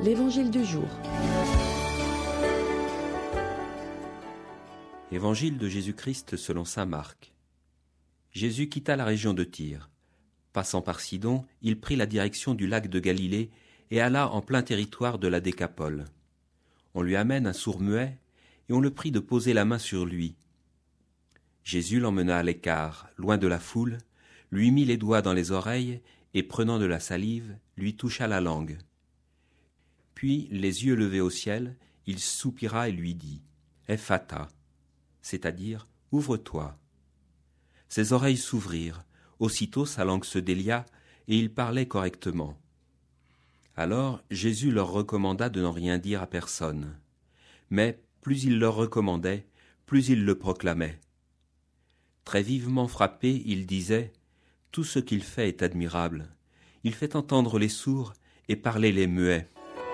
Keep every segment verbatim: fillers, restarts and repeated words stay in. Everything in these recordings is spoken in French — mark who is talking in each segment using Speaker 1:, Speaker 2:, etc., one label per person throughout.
Speaker 1: L'Évangile du jour.
Speaker 2: Évangile de Jésus-Christ selon saint Marc. Jésus quitta la région de Tyr. Passant par Sidon, il prit la direction du lac de Galilée et alla en plein territoire de la Décapole. On lui amène un sourd-muet et on le prie de poser la main sur lui. Jésus l'emmena à l'écart, loin de la foule, lui mit les doigts dans les oreilles et prenant de la salive, lui toucha la langue. Puis, les yeux levés au ciel, il soupira et lui dit « Ephata », c'est-à-dire « Ouvre-toi ». Ses oreilles s'ouvrirent, aussitôt sa langue se délia et il parlait correctement. Alors Jésus leur recommanda de n'en rien dire à personne. Mais plus il leur recommandait, plus ils le proclamaient. Très vivement frappé, il disait « Tout ce qu'il fait est admirable. Il fait entendre les sourds et parler les muets. »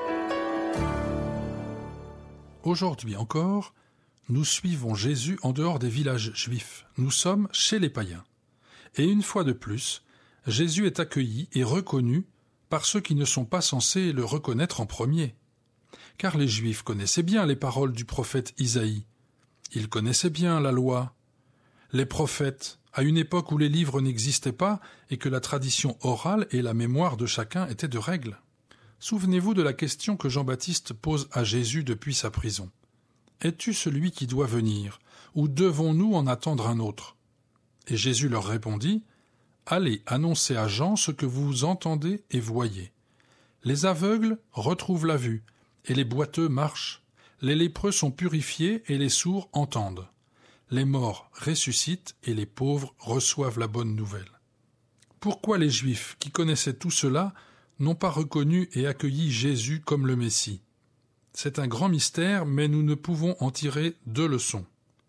Speaker 3: Aujourd'hui encore, nous suivons Jésus en dehors des villages juifs. Nous sommes chez les païens. Et une fois de plus, Jésus est accueilli et reconnu par ceux qui ne sont pas censés le reconnaître en premier. Car les Juifs connaissaient bien les paroles du prophète Isaïe. Ils connaissaient bien la loi. Les prophètes, à une époque où les livres n'existaient pas et que la tradition orale et la mémoire de chacun étaient de règle. Souvenez-vous de la question que Jean-Baptiste pose à Jésus depuis sa prison. « Es-tu celui qui doit venir, ou devons-nous en attendre un autre ?» Et Jésus leur répondit « Allez annoncer à Jean ce que vous entendez et voyez. Les aveugles retrouvent la vue, et les boiteux marchent. Les lépreux sont purifiés, et les sourds entendent. Les morts ressuscitent, et les pauvres reçoivent la bonne nouvelle. » Pourquoi les Juifs, qui connaissaient tout cela, n'ont pas reconnu et accueilli Jésus comme le Messie? C'est un grand mystère, mais nous ne pouvons en tirer deux leçons.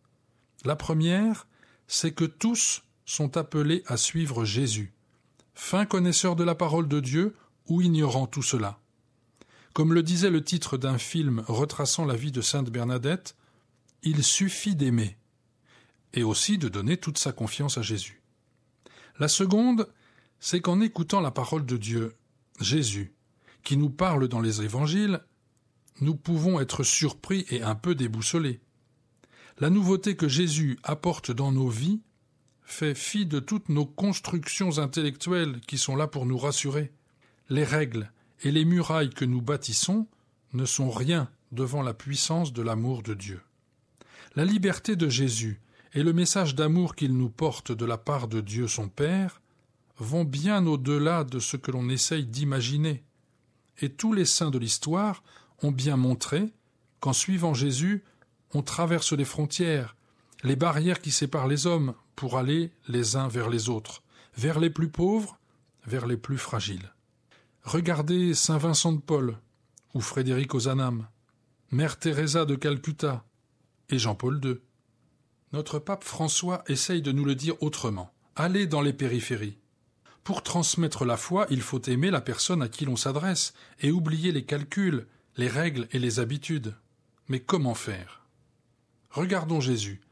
Speaker 3: La première, c'est que tous sont appelés à suivre Jésus, fins connaisseurs de la parole de Dieu ou ignorant tout cela. Comme le disait le titre d'un film retraçant la vie de Sainte Bernadette, « Il suffit d'aimer » et aussi de donner toute sa confiance à Jésus. La seconde, c'est qu'en écoutant la parole de Dieu, Jésus, qui nous parle dans les évangiles, nous pouvons être surpris et un peu déboussolés. La nouveauté que Jésus apporte dans nos vies fait fi de toutes nos constructions intellectuelles qui sont là pour nous rassurer. Les règles et les murailles que nous bâtissons ne sont rien devant la puissance de l'amour de Dieu. La liberté de Jésus et le message d'amour qu'il nous porte de la part de Dieu son Père vont bien au-delà de ce que l'on essaye d'imaginer. Et tous les saints de l'histoire ont bien montré qu'en suivant Jésus, on traverse les frontières, les barrières qui séparent les hommes pour aller les uns vers les autres, vers les plus pauvres, vers les plus fragiles. Regardez saint Vincent de Paul, ou Frédéric Ozanam, mère Teresa de Calcutta et Jean-Paul deux. Notre pape François essaye de nous le dire autrement. Allez dans les périphéries. Pour transmettre la foi, il faut aimer la personne à qui l'on s'adresse et oublier les calculs, les règles et les habitudes. Mais comment faire? Regardons Jésus.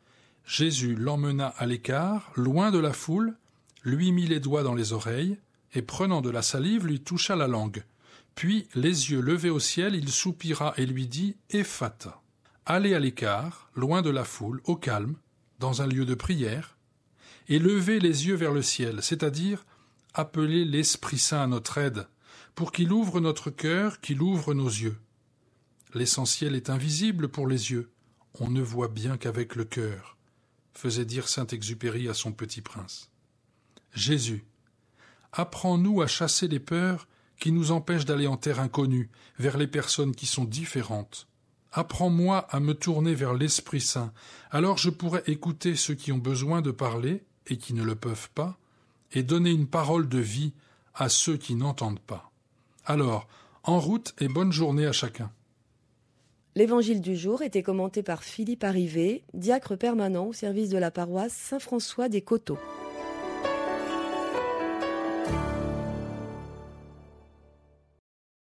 Speaker 3: Jésus l'emmena à l'écart, loin de la foule, lui mit les doigts dans les oreilles et prenant de la salive lui toucha la langue. Puis, les yeux levés au ciel, il soupira et lui dit « Ephata ». Allez à l'écart, loin de la foule, au calme, dans un lieu de prière, et lever les yeux vers le ciel, c'est-à-dire appeler l'Esprit Saint à notre aide, pour qu'il ouvre notre cœur, qu'il ouvre nos yeux. L'essentiel est invisible pour les yeux, on ne voit bien qu'avec le cœur, faisait dire Saint-Exupéry à son petit prince. Jésus, apprends-nous à chasser les peurs qui nous empêchent d'aller en terre inconnue, vers les personnes qui sont différentes. Apprends-moi à me tourner vers l'Esprit Saint, alors je pourrai écouter ceux qui ont besoin de parler et qui ne le peuvent pas, et donner une parole de vie à ceux qui n'entendent pas. Alors, en route et bonne journée à chacun.
Speaker 1: L'Évangile du jour était commenté par Philippe Arrivé, diacre permanent au service de la paroisse Saint-François des Coteaux.